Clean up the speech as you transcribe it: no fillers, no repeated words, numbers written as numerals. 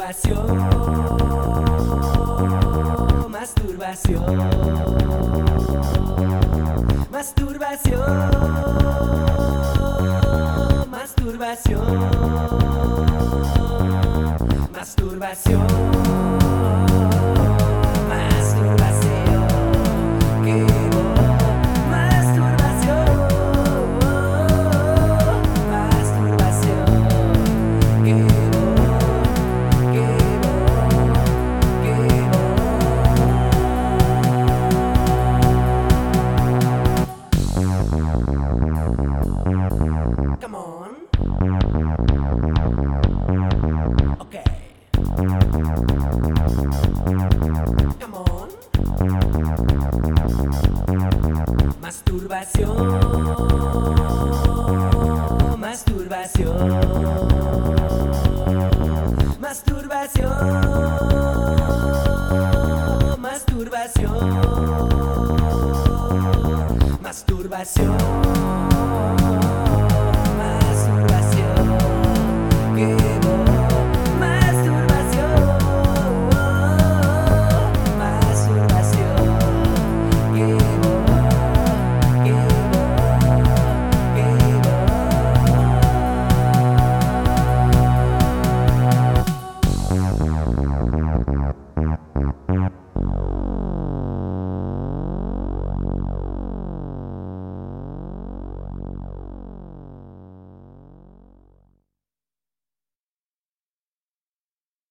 Masturbación, masturbación, masturbación, masturbación, masturbación, masturbación, que masturbación, masturbación, que come on. Okay. Come on. Masturbación, masturbación, masturbación, masturbación, masturbación, masturbación, que masturbación, masturbación, que